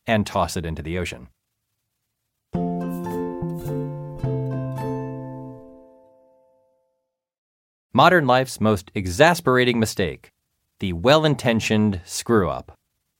and toss it into the ocean. Modern life's most exasperating mistake, the well-intentioned screw-up.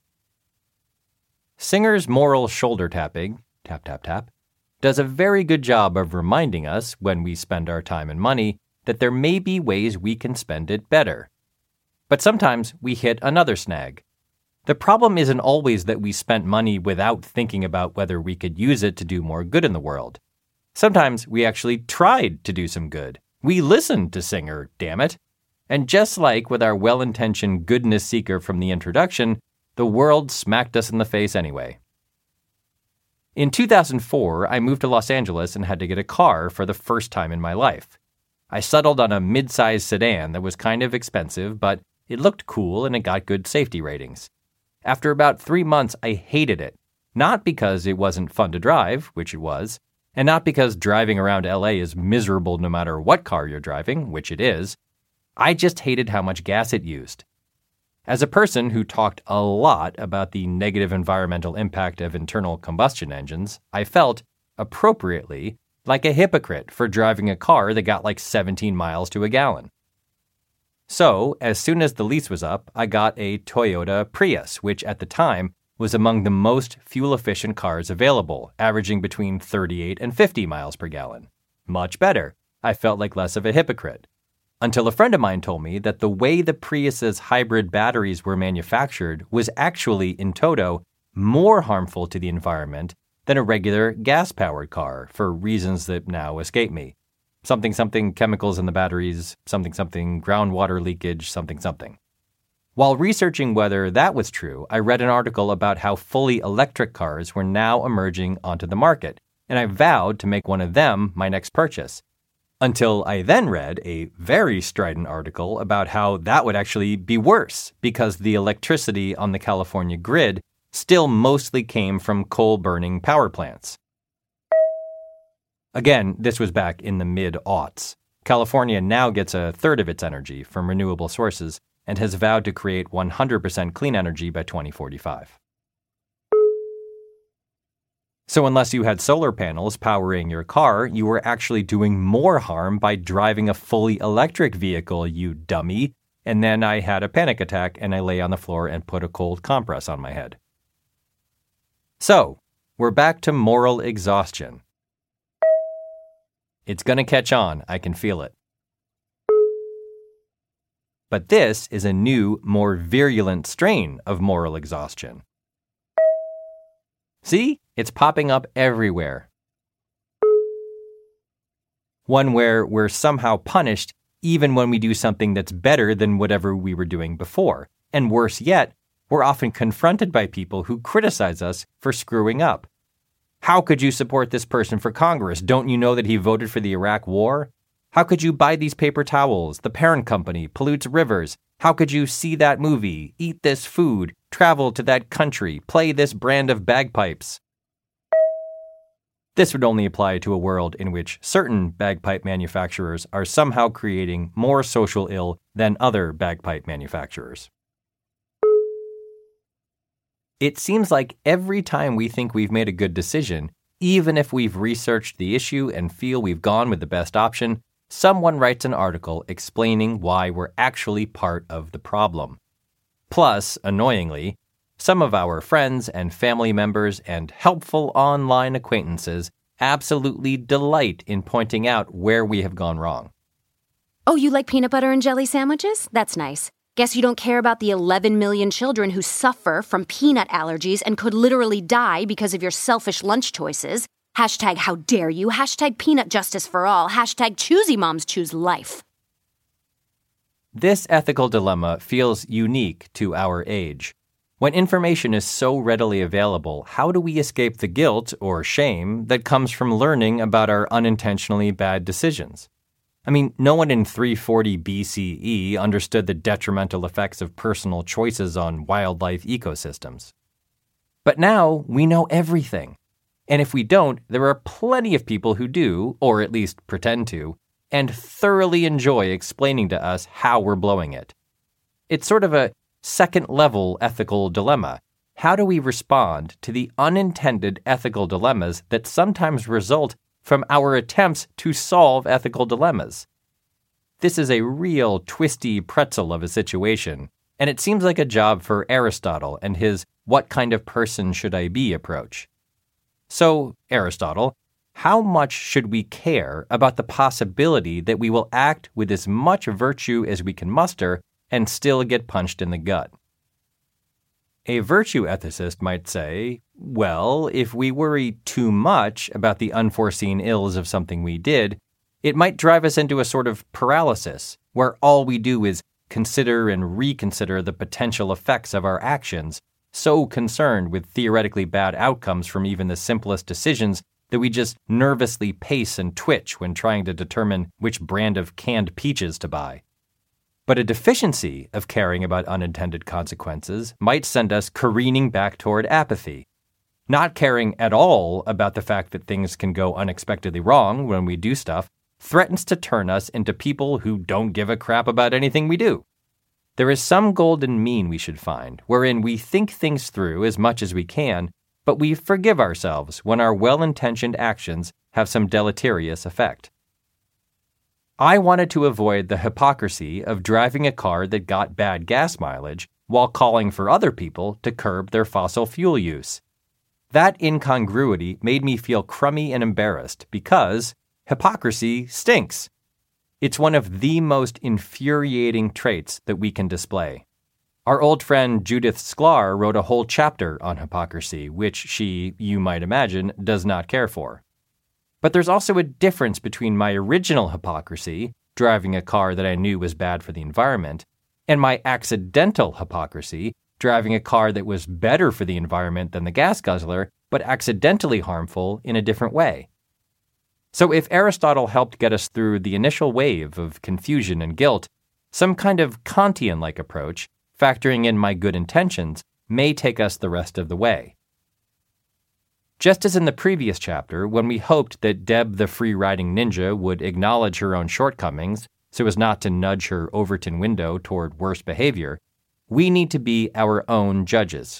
Singer's moral shoulder tapping, tap, tap, tap, does a very good job of reminding us, when we spend our time and money, that there may be ways we can spend it better. But sometimes we hit another snag. The problem isn't always that we spent money without thinking about whether we could use it to do more good in the world. Sometimes we actually tried to do some good. We listened to Singer, damn it. And just like with our well-intentioned goodness seeker from the introduction, the world smacked us in the face anyway. In 2004, I moved to Los Angeles and had to get a car for the first time in my life. I settled on a mid-sized sedan that was kind of expensive, but it looked cool and it got good safety ratings. After about 3 months, I hated it. Not because it wasn't fun to drive, which it was, and not because driving around LA is miserable no matter what car you're driving, which it is. I just hated how much gas it used. As a person who talked a lot about the negative environmental impact of internal combustion engines, I felt, appropriately, like a hypocrite for driving a car that got like 17 miles to a gallon. So, as soon as the lease was up, I got a Toyota Prius, which at the time was among the most fuel-efficient cars available, averaging between 38 and 50 miles per gallon. Much better. I felt like less of a hypocrite. Until a friend of mine told me that the way the Prius's hybrid batteries were manufactured was actually, in toto, more harmful to the environment than a regular gas-powered car, for reasons that now escape me. Something chemicals in the batteries, something groundwater leakage, something. While researching whether that was true, I read an article about how fully electric cars were now emerging onto the market, and I vowed to make one of them my next purchase. Until I then read a very strident article about how that would actually be worse because the electricity on the California grid still mostly came from coal-burning power plants. Again, this was back in the mid-aughts. California now gets a third of its energy from renewable sources and has vowed to create 100% clean energy by 2045. So unless you had solar panels powering your car, you were actually doing more harm by driving a fully electric vehicle, you dummy. And then I had a panic attack and I lay on the floor and put a cold compress on my head. So, we're back to moral exhaustion. It's gonna catch on, I can feel it. But this is a new, more virulent strain of moral exhaustion. See? It's popping up everywhere. One where we're somehow punished even when we do something that's better than whatever we were doing before. And worse yet, we're often confronted by people who criticize us for screwing up. How could you support this person for Congress? Don't you know that he voted for the Iraq War? How could you buy these paper towels? The parent company pollutes rivers. How could you see that movie, eat this food, travel to that country, play this brand of bagpipes? This would only apply to a world in which certain bagpipe manufacturers are somehow creating more social ill than other bagpipe manufacturers. It seems like every time we think we've made a good decision, even if we've researched the issue and feel we've gone with the best option, someone writes an article explaining why we're actually part of the problem. Plus, annoyingly, some of our friends and family members and helpful online acquaintances absolutely delight in pointing out where we have gone wrong. Oh, you like peanut butter and jelly sandwiches? That's nice. Guess you don't care about the 11 million children who suffer from peanut allergies and could literally die because of your selfish lunch choices. Hashtag how dare you. Hashtag peanut justice for all. Hashtag choosy moms choose life. This ethical dilemma feels unique to our age. When information is so readily available, how do we escape the guilt or shame that comes from learning about our unintentionally bad decisions? I mean, no one in 340 BCE understood the detrimental effects of personal choices on wildlife ecosystems. But now we know everything. And if we don't, there are plenty of people who do, or at least pretend to, and thoroughly enjoy explaining to us how we're blowing it. It's sort of a second-level ethical dilemma, how do we respond to the unintended ethical dilemmas that sometimes result from our attempts to solve ethical dilemmas? This is a real twisty pretzel of a situation, and it seems like a job for Aristotle and his "what kind of person should I be" approach. So, Aristotle, how much should we care about the possibility that we will act with as much virtue as we can muster and still get punched in the gut? A virtue ethicist might say, well, if we worry too much about the unforeseen ills of something we did, it might drive us into a sort of paralysis, where all we do is consider and reconsider the potential effects of our actions, so concerned with theoretically bad outcomes from even the simplest decisions that we just nervously pace and twitch when trying to determine which brand of canned peaches to buy. But a deficiency of caring about unintended consequences might send us careening back toward apathy. Not caring at all about the fact that things can go unexpectedly wrong when we do stuff threatens to turn us into people who don't give a crap about anything we do. There is some golden mean we should find, wherein we think things through as much as we can, but we forgive ourselves when our well-intentioned actions have some deleterious effect. I wanted to avoid the hypocrisy of driving a car that got bad gas mileage while calling for other people to curb their fossil fuel use. That incongruity made me feel crummy and embarrassed because hypocrisy stinks. It's one of the most infuriating traits that we can display. Our old friend Judith Sklar wrote a whole chapter on hypocrisy, which she, you might imagine, does not care for. But there's also a difference between my original hypocrisy, driving a car that I knew was bad for the environment, and my accidental hypocrisy, driving a car that was better for the environment than the gas guzzler, but accidentally harmful in a different way. So if Aristotle helped get us through the initial wave of confusion and guilt, some kind of Kantian-like approach, factoring in my good intentions, may take us the rest of the way. Just as in the previous chapter, when we hoped that Deb the free-riding ninja would acknowledge her own shortcomings so as not to nudge her Overton window toward worse behavior, we need to be our own judges.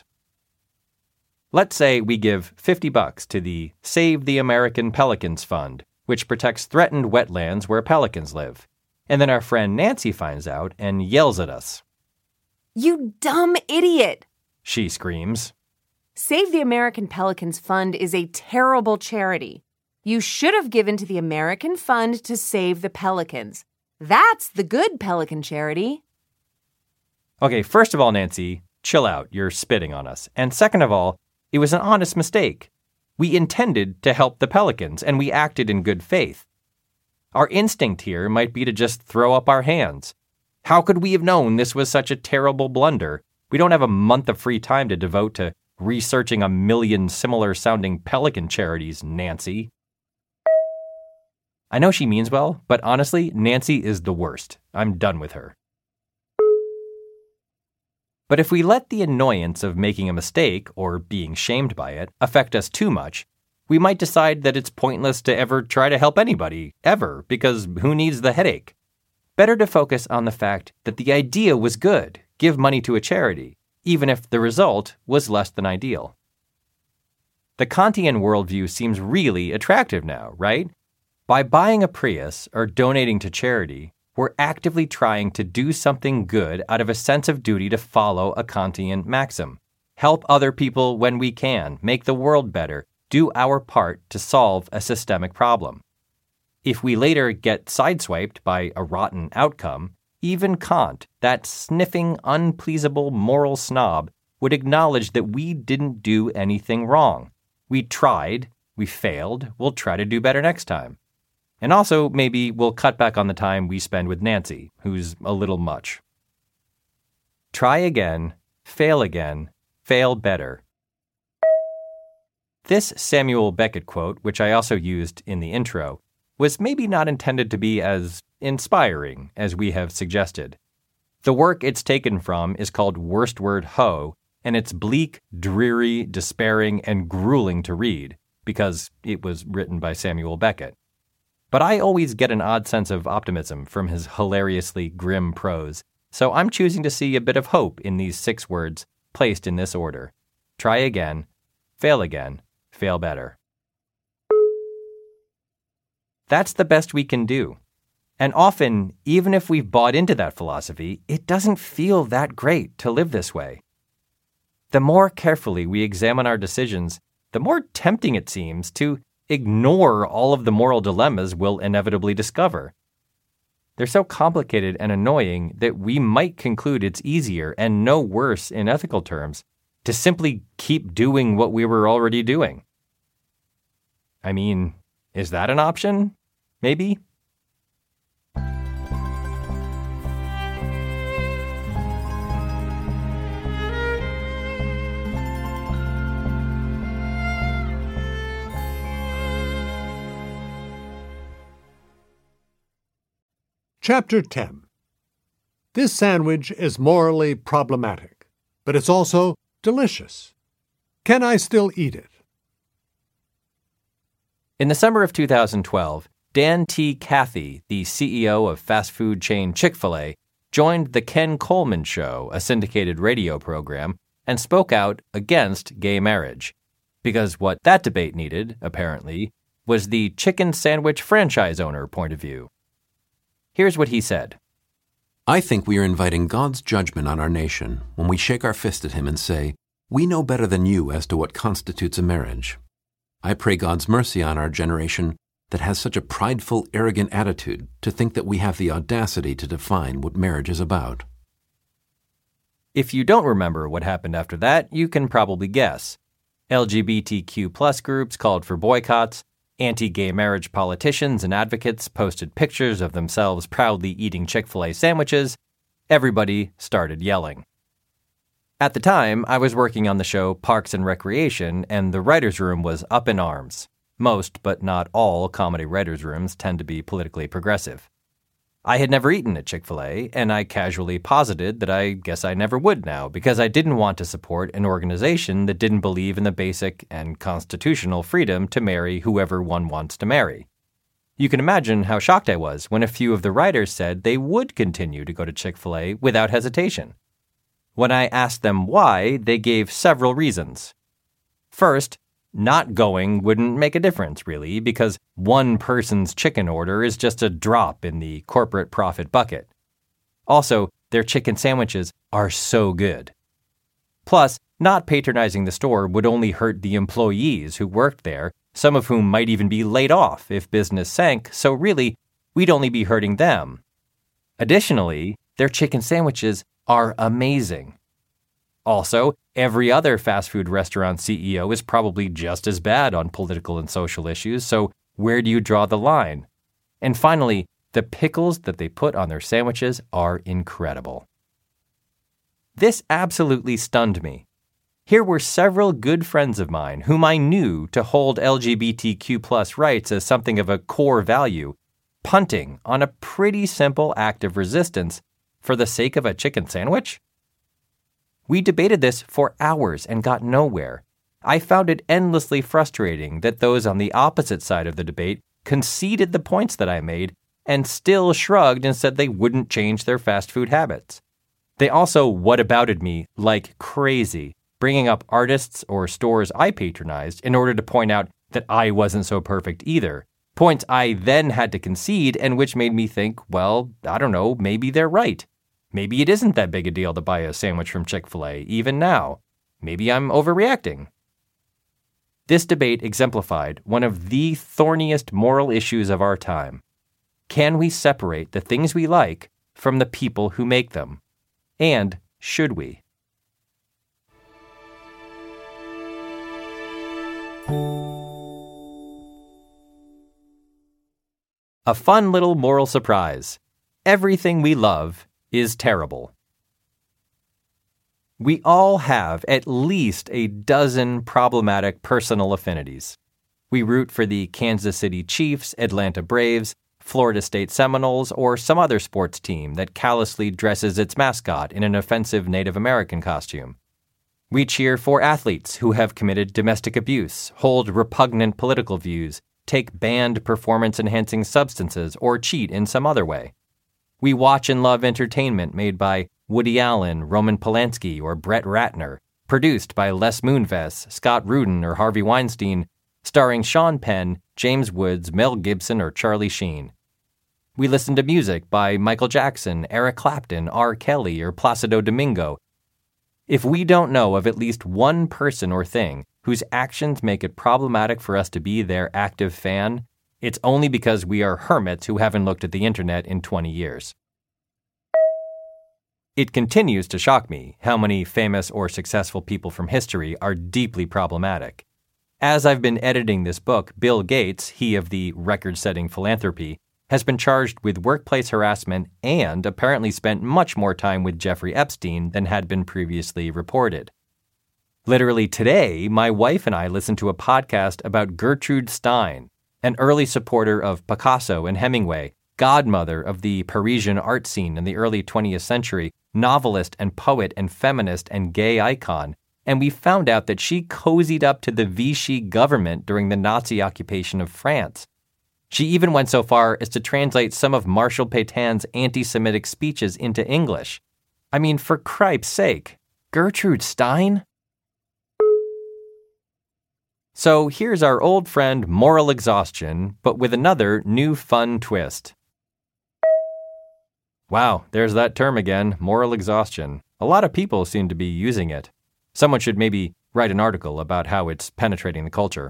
Let's say we give $50 to the Save the American Pelicans Fund, which protects threatened wetlands where pelicans live, and then our friend Nancy finds out and yells at us. "You dumb idiot!" she screams. Save the American Pelicans Fund is a terrible charity. You should have given to the American Fund to save the pelicans. That's the good pelican charity. Okay, first of all, Nancy, chill out. You're spitting on us. And second of all, it was an honest mistake. We intended to help the pelicans, and we acted in good faith. Our instinct here might be to just throw up our hands. How could we have known this was such a terrible blunder? We don't have a month of free time to devote to researching a million similar-sounding pelican charities, Nancy. I know she means well, but honestly, Nancy is the worst. I'm done with her. But if we let the annoyance of making a mistake, or being shamed by it, affect us too much, we might decide that it's pointless to ever try to help anybody, ever, because who needs the headache? Better to focus on the fact that the idea was good, give money to a charity, even if the result was less than ideal. The Kantian worldview seems really attractive now, right? By buying a Prius or donating to charity, we're actively trying to do something good out of a sense of duty to follow a Kantian maxim. Help other people when we can, make the world better, do our part to solve a systemic problem. If we later get sideswiped by a rotten outcome, even Kant, that sniffing, unpleasable moral snob, would acknowledge that we didn't do anything wrong. We tried, we failed, we'll try to do better next time. And also, maybe we'll cut back on the time we spend with Nancy, who's a little much. Try again, fail better. This Samuel Beckett quote, which I also used in the intro, was maybe not intended to be as inspiring as we have suggested. The work it's taken from is called Worst Word Ho, and it's bleak, dreary, despairing, and grueling to read, because it was written by Samuel Beckett. But I always get an odd sense of optimism from his hilariously grim prose, so I'm choosing to see a bit of hope in these 6 words placed in this order. try again, fail better. That's the best we can do. And often, even if we've bought into that philosophy, it doesn't feel that great to live this way. The more carefully we examine our decisions, the more tempting it seems to ignore all of the moral dilemmas we'll inevitably discover. They're so complicated and annoying that we might conclude it's easier and no worse in ethical terms to simply keep doing what we were already doing. I mean, is that an option? Maybe? Chapter 10. This sandwich is morally problematic, but it's also delicious. Can I still eat it? In the summer of 2012, Dan T. Cathy, the CEO of fast food chain Chick-fil-A, joined The Ken Coleman Show, a syndicated radio program, and spoke out against gay marriage. Because what that debate needed, apparently, was the chicken sandwich franchise owner point of view. Here's what he said. I think we are inviting God's judgment on our nation when we shake our fist at him and say, "We know better than you as to what constitutes a marriage." I pray God's mercy on our generation that has such a prideful, arrogant attitude to think that we have the audacity to define what marriage is about. If you don't remember what happened after that, you can probably guess. LGBTQ+ groups called for boycotts. Anti-gay marriage politicians and advocates posted pictures of themselves proudly eating Chick-fil-A sandwiches. Everybody started yelling. At the time, I was working on the show Parks and Recreation, and the writers' room was up in arms. Most, but not all, comedy writers' rooms tend to be politically progressive. I had never eaten at Chick-fil-A, and I casually posited that I guess I never would now because I didn't want to support an organization that didn't believe in the basic and constitutional freedom to marry whoever one wants to marry. You can imagine how shocked I was when a few of the writers said they would continue to go to Chick-fil-A without hesitation. When I asked them why, they gave several reasons. First, not going wouldn't make a difference, really, because one person's chicken order is just a drop in the corporate profit bucket. Also, their chicken sandwiches are so good. Plus, not patronizing the store would only hurt the employees who worked there, some of whom might even be laid off if business sank, so really, we'd only be hurting them. Additionally, their chicken sandwiches are amazing. Also, every other fast food restaurant CEO is probably just as bad on political and social issues, so where do you draw the line? And finally, the pickles that they put on their sandwiches are incredible. This absolutely stunned me. Here were several good friends of mine whom I knew to hold LGBTQ+ rights as something of a core value, punting on a pretty simple act of resistance for the sake of a chicken sandwich? We debated this for hours and got nowhere. I found it endlessly frustrating that those on the opposite side of the debate conceded the points that I made and still shrugged and said they wouldn't change their fast food habits. They also whatabouted me like crazy, bringing up artists or stores I patronized in order to point out that I wasn't so perfect either, points I then had to concede and which made me think, well, I don't know, maybe they're right. Maybe it isn't that big a deal to buy a sandwich from Chick-fil-A, even now. Maybe I'm overreacting. This debate exemplified one of the thorniest moral issues of our time. Can we separate the things we like from the people who make them? And should we? A fun little moral surprise. Everything we love is terrible. We all have at least a dozen problematic personal affinities. We root for the Kansas City Chiefs, Atlanta Braves, Florida State Seminoles, or some other sports team that callously dresses its mascot in an offensive Native American costume. We cheer for athletes who have committed domestic abuse, hold repugnant political views, take banned performance-enhancing substances, or cheat in some other way. We watch and love entertainment made by Woody Allen, Roman Polanski, or Brett Ratner, produced by Les Moonves, Scott Rudin, or Harvey Weinstein, starring Sean Penn, James Woods, Mel Gibson, or Charlie Sheen. We listen to music by Michael Jackson, Eric Clapton, R. Kelly, or Placido Domingo. If we don't know of at least one person or thing whose actions make it problematic for us to be their active fan, it's only because we are hermits who haven't looked at the internet in 20 years. It continues to shock me how many famous or successful people from history are deeply problematic. As I've been editing this book, Bill Gates, he of the record-setting philanthropy, has been charged with workplace harassment and apparently spent much more time with Jeffrey Epstein than had been previously reported. Literally today, my wife and I listened to a podcast about Gertrude Stein, an early supporter of Picasso and Hemingway, godmother of the Parisian art scene in the early 20th century, novelist and poet and feminist and gay icon, and we found out that she cozied up to the Vichy government during the Nazi occupation of France. She even went so far as to translate some of Marshal Pétain's anti-Semitic speeches into English. I mean, for cripe's sake, Gertrude Stein? So here's our old friend moral exhaustion, but with another new fun twist. Wow, there's that term again, moral exhaustion. A lot of people seem to be using it. Someone should maybe write an article about how it's penetrating the culture.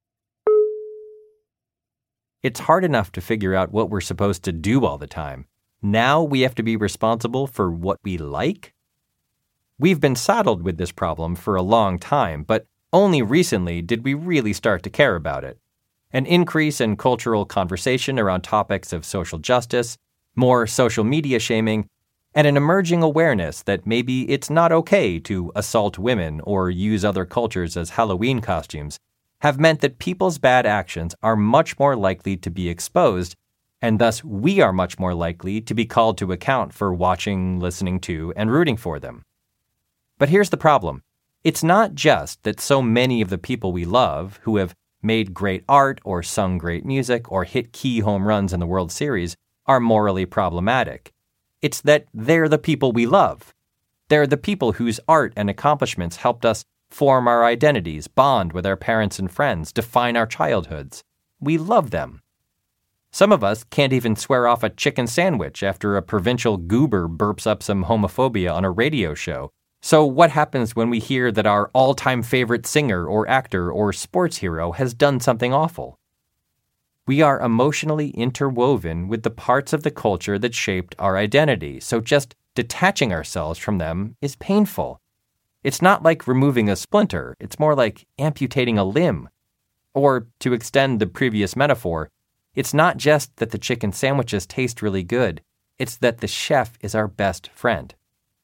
It's hard enough to figure out what we're supposed to do all the time. Now we have to be responsible for what we like? We've been saddled with this problem for a long time, but only recently did we really start to care about it. An increase in cultural conversation around topics of social justice, more social media shaming, and an emerging awareness that maybe it's not okay to assault women or use other cultures as Halloween costumes have meant that people's bad actions are much more likely to be exposed, and thus we are much more likely to be called to account for watching, listening to, and rooting for them. But here's the problem. It's not just that so many of the people we love, who have made great art or sung great music or hit key home runs in the World Series, are morally problematic. It's that they're the people we love. They're the people whose art and accomplishments helped us form our identities, bond with our parents and friends, define our childhoods. We love them. Some of us can't even swear off a chicken sandwich after a provincial goober burps up some homophobia on a radio show. So what happens when we hear that our all-time favorite singer or actor or sports hero has done something awful? We are emotionally interwoven with the parts of the culture that shaped our identity, so just detaching ourselves from them is painful. It's not like removing a splinter, it's more like amputating a limb. Or, to extend the previous metaphor, it's not just that the chicken sandwiches taste really good, it's that the chef is our best friend.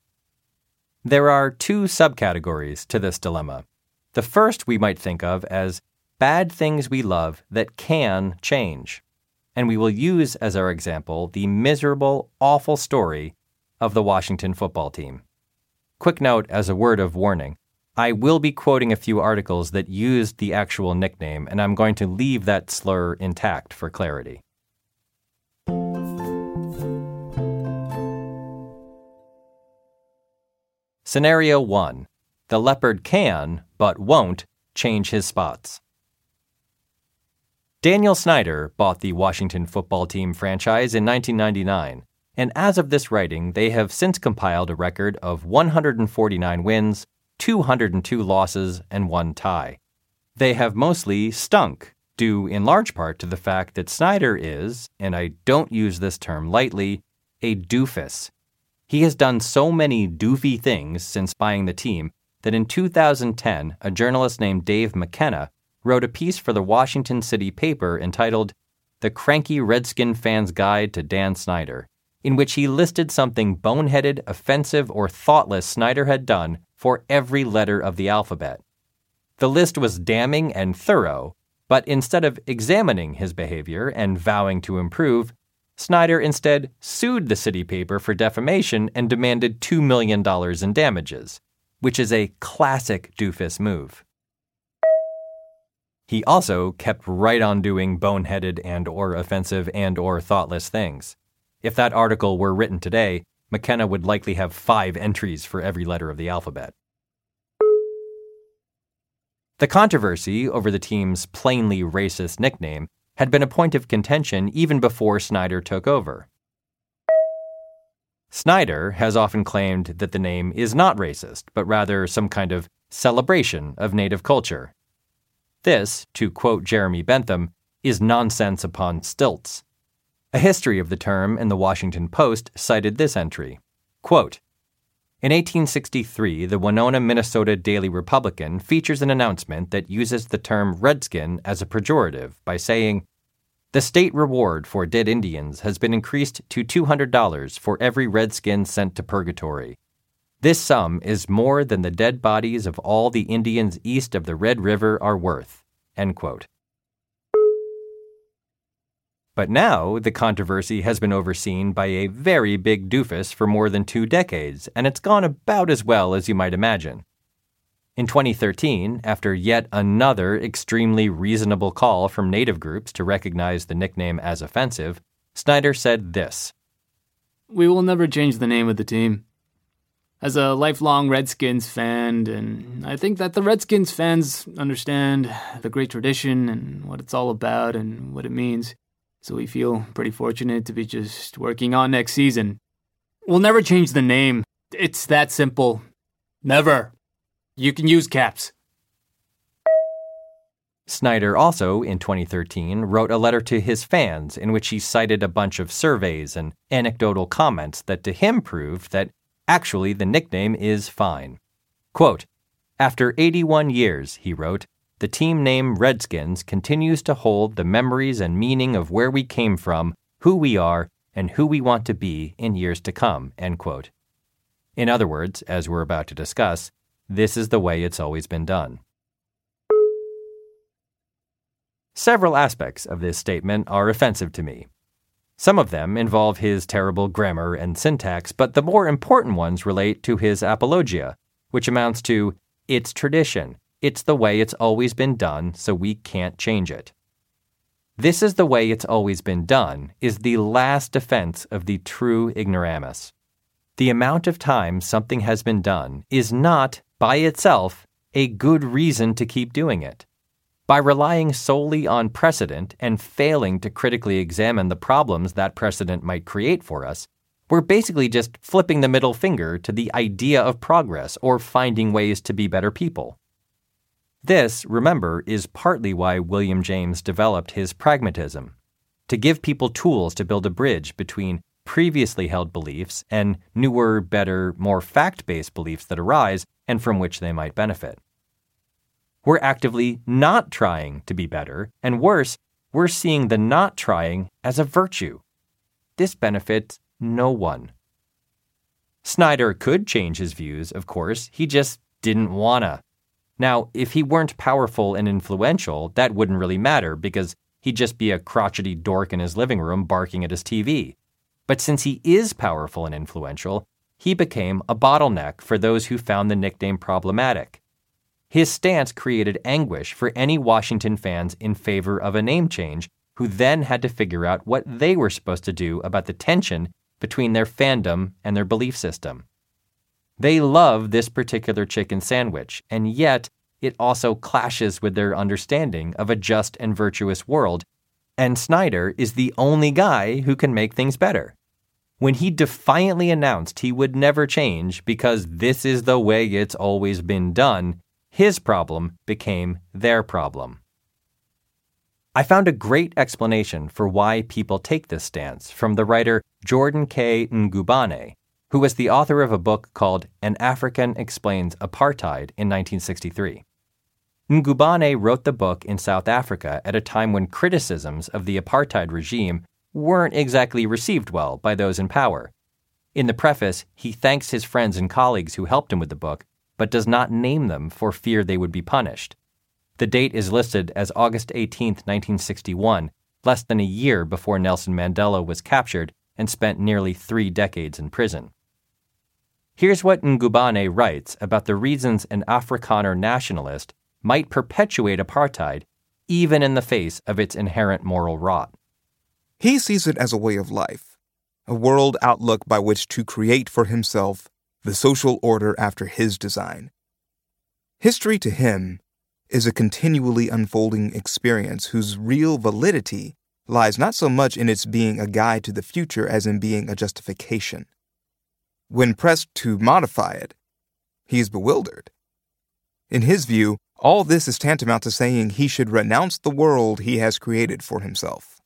There are two subcategories to this dilemma. The first we might think of as bad things we love that can change. And we will use as our example the miserable, awful story of the Washington football team. Quick note as a word of warning, I will be quoting a few articles that used the actual nickname, and I'm going to leave that slur intact for clarity. Scenario 1. The leopard can, but won't, change his spots. Daniel Snyder bought the Washington football team franchise in 1999, and as of this writing, they have since compiled a record of 149 wins, 202 losses, and 1 tie. They have mostly stunk, due in large part to the fact that Snyder is, and I don't use this term lightly, a doofus. He has done so many doofy things since buying the team that in 2010, a journalist named Dave McKenna wrote a piece for the Washington City paper entitled The Cranky Redskin Fan's Guide to Dan Snyder, in which he listed something boneheaded, offensive, or thoughtless Snyder had done for every letter of the alphabet. The list was damning and thorough, but instead of examining his behavior and vowing to improve, Snyder instead sued the city paper for defamation and demanded $2 million in damages, which is a classic doofus move. He also kept right on doing boneheaded and or offensive and or thoughtless things. If that article were written today, McKenna would likely have 5 entries for every letter of the alphabet. The controversy over the team's plainly racist nickname had been a point of contention even before Snyder took over. Snyder has often claimed that the name is not racist, but rather some kind of celebration of Native culture. This, to quote Jeremy Bentham, is nonsense upon stilts. A history of the term in the Washington Post cited this entry, quote, "In 1863, the Winona, Minnesota Daily Republican features an announcement that uses the term redskin as a pejorative by saying, 'The state reward for dead Indians has been increased to $200 for every redskin sent to purgatory. This sum is more than the dead bodies of all the Indians east of the Red River are worth.'" End quote. But now, the controversy has been overseen by a very big doofus for more than 2 decades, and it's gone about as well as you might imagine. In 2013, after yet another extremely reasonable call from Native groups to recognize the nickname as offensive, Snyder said this, "We will never change the name of the team. As a lifelong Redskins fan, and I think that the Redskins fans understand the great tradition and what it's all about and what it means. So we feel pretty fortunate to be just working on next season. We'll never change the name. It's that simple. Never. You can use caps." Snyder also, in 2013, wrote a letter to his fans in which he cited a bunch of surveys and anecdotal comments that to him proved that actually the nickname is fine. Quote, "After 81 years," he wrote, "the team name Redskins continues to hold the memories and meaning of where we came from, who we are, and who we want to be in years to come." End quote. In other words, as we're about to discuss, this is the way it's always been done. Several aspects of this statement are offensive to me. Some of them involve his terrible grammar and syntax, but the more important ones relate to his apologia, which amounts to, "It's tradition. It's the way it's always been done, so we can't change it." "This is the way it's always been done" is the last defense of the true ignoramus. The amount of time something has been done is not, by itself, a good reason to keep doing it. By relying solely on precedent and failing to critically examine the problems that precedent might create for us, we're basically just flipping the middle finger to the idea of progress or finding ways to be better people. This, remember, is partly why William James developed his pragmatism, to give people tools to build a bridge between previously held beliefs and newer, better, more fact-based beliefs that arise and from which they might benefit. We're actively not trying to be better, and worse, we're seeing the not trying as a virtue. This benefits no one. Snyder could change his views, of course, he just didn't wanna. Now, if he weren't powerful and influential, that wouldn't really matter because he'd just be a crotchety dork in his living room barking at his TV. But since he is powerful and influential, he became a bottleneck for those who found the nickname problematic. His stance created anguish for any Washington fans in favor of a name change who then had to figure out what they were supposed to do about the tension between their fandom and their belief system. They love this particular chicken sandwich, and yet it also clashes with their understanding of a just and virtuous world, and Snyder is the only guy who can make things better. When he defiantly announced he would never change because this is the way it's always been done, his problem became their problem. I found a great explanation for why people take this stance from the writer Jordan K. Ngubane, who was the author of a book called An African Explains Apartheid in 1963. Ngubane wrote the book in South Africa at a time when criticisms of the apartheid regime weren't exactly received well by those in power. In the preface, he thanks his friends and colleagues who helped him with the book, but does not name them for fear they would be punished. The date is listed as August 18, 1961, less than a year before Nelson Mandela was captured and spent nearly 3 decades in prison. Here's what Ngubane writes about the reasons an Afrikaner nationalist might perpetuate apartheid even in the face of its inherent moral rot. He sees it as a way of life, a world outlook by which to create for himself the social order after his design. History to him is a continually unfolding experience whose real validity lies not so much in its being a guide to the future as in being a justification. When pressed to modify it, he is bewildered. In his view, all this is tantamount to saying he should renounce the world he has created for himself.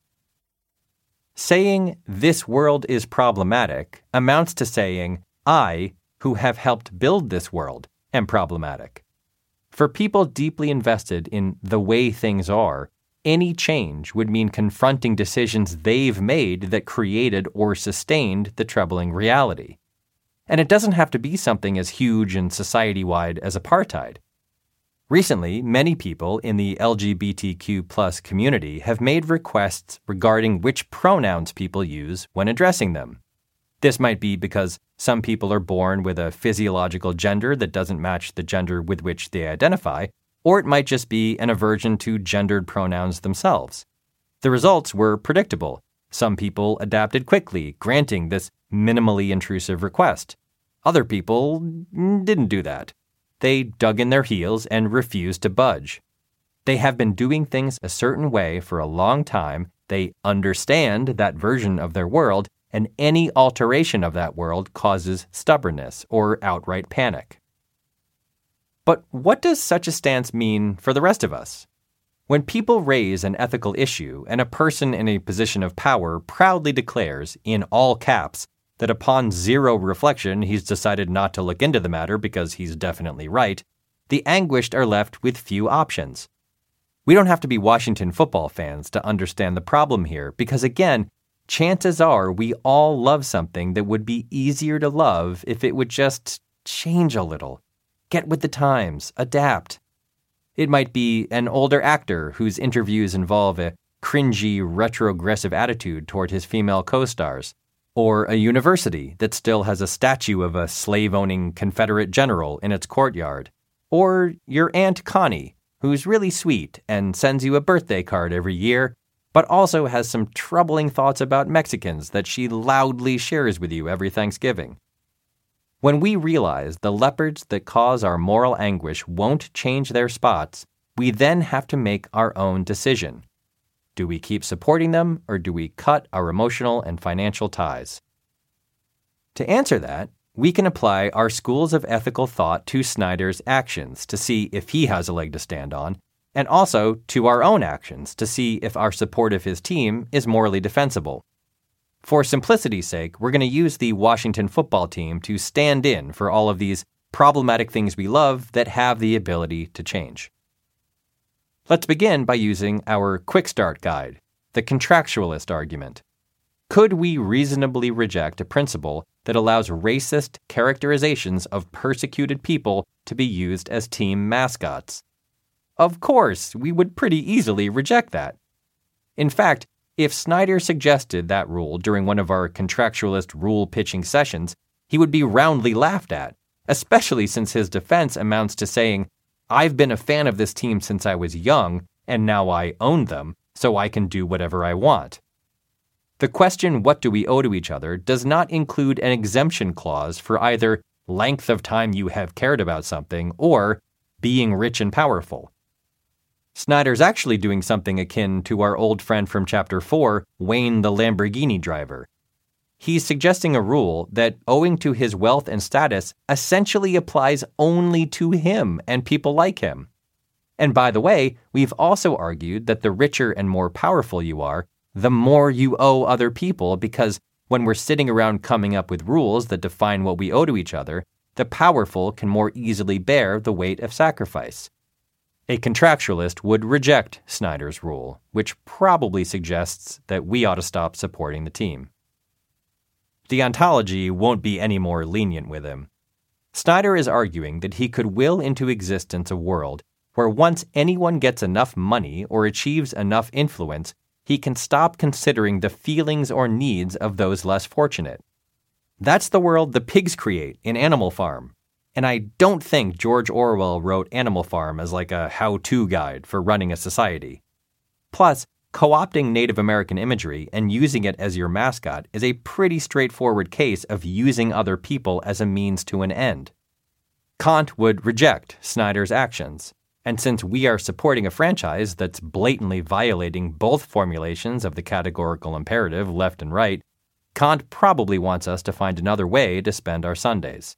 Saying this world is problematic amounts to saying I, who have helped build this world, am problematic. For people deeply invested in the way things are, any change would mean confronting decisions they've made that created or sustained the troubling reality. And it doesn't have to be something as huge and society-wide as apartheid. Recently, many people in the LGBTQ+ community have made requests regarding which pronouns people use when addressing them. This might be because some people are born with a physiological gender that doesn't match the gender with which they identify, or it might just be an aversion to gendered pronouns themselves. The results were predictable. Some people adapted quickly, granting this minimally intrusive request. Other people didn't do that. They dug in their heels and refused to budge. They have been doing things a certain way for a long time. They understand that version of their world, and any alteration of that world causes stubbornness or outright panic. But what does such a stance mean for the rest of us? When people raise an ethical issue and a person in a position of power proudly declares, in all caps, that upon zero reflection he's decided not to look into the matter because he's definitely right, the anguished are left with few options. We don't have to be Washington football fans to understand the problem here because, again, chances are we all love something that would be easier to love if it would just change a little. Get with the times, adapt. It might be an older actor whose interviews involve a cringy, retrogressive attitude toward his female co-stars, or a university that still has a statue of a slave-owning Confederate general in its courtyard, or your Aunt Connie, who's really sweet and sends you a birthday card every year, but also has some troubling thoughts about Mexicans that she loudly shares with you every Thanksgiving. When we realize the leopards that cause our moral anguish won't change their spots, we then have to make our own decision. Do we keep supporting them, or do we cut our emotional and financial ties? To answer that, we can apply our schools of ethical thought to Snyder's actions to see if he has a leg to stand on, and also to our own actions to see if our support of his team is morally defensible. For simplicity's sake, we're going to use the Washington football team to stand in for all of these problematic things we love that have the ability to change. Let's begin by using our quick start guide, the contractualist argument. Could we reasonably reject a principle that allows racist characterizations of persecuted people to be used as team mascots? Of course, we would pretty easily reject that. In fact, if Snyder suggested that rule during one of our contractualist rule-pitching sessions, he would be roundly laughed at, especially since his defense amounts to saying, I've been a fan of this team since I was young, and now I own them, so I can do whatever I want. The question, what do we owe to each other, does not include an exemption clause for either length of time you have cared about something or being rich and powerful. Snyder's actually doing something akin to our old friend from Chapter 4, Wayne the Lamborghini driver. He's suggesting a rule that, owing to his wealth and status, essentially applies only to him and people like him. And by the way, we've also argued that the richer and more powerful you are, the more you owe other people, because when we're sitting around coming up with rules that define what we owe to each other, the powerful can more easily bear the weight of sacrifice. A contractualist would reject Snyder's rule, which probably suggests that we ought to stop supporting the team. Deontology won't be any more lenient with him. Snyder is arguing that he could will into existence a world where once anyone gets enough money or achieves enough influence, he can stop considering the feelings or needs of those less fortunate. That's the world the pigs create in Animal Farm. And I don't think George Orwell wrote Animal Farm as like a how-to guide for running a society. Plus, co-opting Native American imagery and using it as your mascot is a pretty straightforward case of using other people as a means to an end. Kant would reject Snyder's actions. And since we are supporting a franchise that's blatantly violating both formulations of the categorical imperative left and right, Kant probably wants us to find another way to spend our Sundays.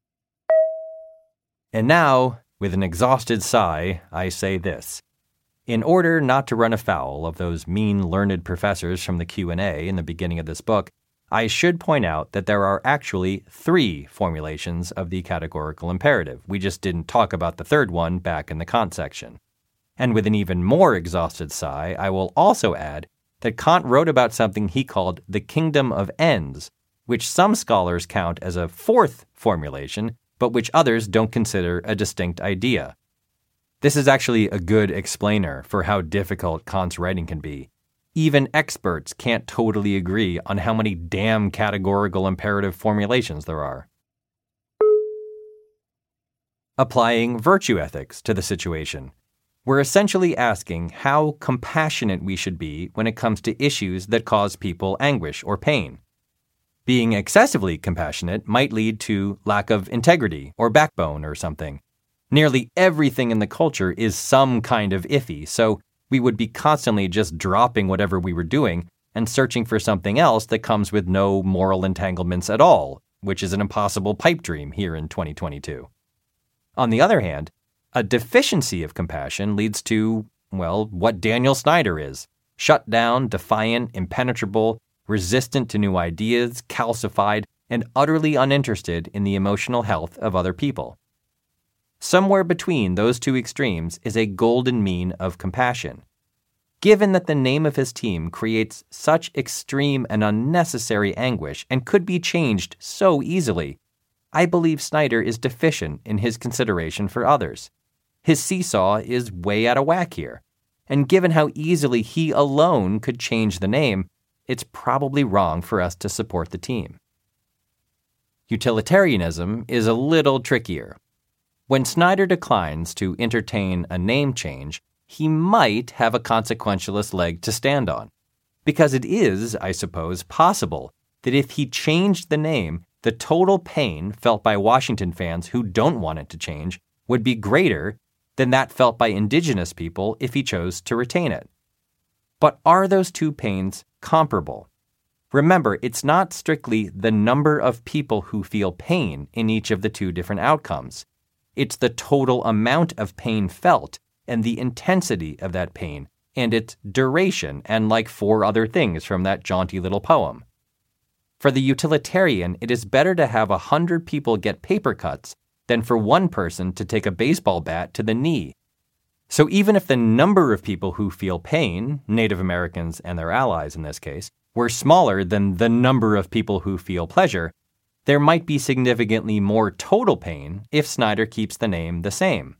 And now, with an exhausted sigh, I say this. In order not to run afoul of those mean learned professors from the Q&A in the beginning of this book, I should point out that there are actually 3 formulations of the categorical imperative. We just didn't talk about the third one back in the Kant section. And with an even more exhausted sigh, I will also add that Kant wrote about something he called the kingdom of ends, which some scholars count as a 4th formulation, but which others don't consider a distinct idea. This is actually a good explainer for how difficult Kant's writing can be. Even experts can't totally agree on how many damn categorical imperative formulations there are. Applying virtue ethics to the situation. We're essentially asking how compassionate we should be when it comes to issues that cause people anguish or pain. Being excessively compassionate might lead to lack of integrity or backbone or something. Nearly everything in the culture is some kind of iffy, so we would be constantly just dropping whatever we were doing and searching for something else that comes with no moral entanglements at all, which is an impossible pipe dream here in 2022. On the other hand, a deficiency of compassion leads to, well, what Daniel Snyder is: shut down, defiant, impenetrable, resistant to new ideas, calcified, and utterly uninterested in the emotional health of other people. Somewhere between those two extremes is a golden mean of compassion. Given that the name of his team creates such extreme and unnecessary anguish and could be changed so easily, I believe Snyder is deficient in his consideration for others. His seesaw is way out of whack here, and given how easily he alone could change the name, it's probably wrong for us to support the team. Utilitarianism is a little trickier. When Snyder declines to entertain a name change, he might have a consequentialist leg to stand on, because it is, I suppose, possible that if he changed the name, the total pain felt by Washington fans who don't want it to change would be greater than that felt by indigenous people if he chose to retain it. But are those two pains comparable? Remember, it's not strictly the number of people who feel pain in each of the two different outcomes. It's the total amount of pain felt and the intensity of that pain and its duration and like 4 other things from that jaunty little poem. For the utilitarian, it is better to have 100 people get paper cuts than for one person to take a baseball bat to the knee. So even if the number of people who feel pain, Native Americans and their allies in this case, were smaller than the number of people who feel pleasure, there might be significantly more total pain if Snyder keeps the name the same.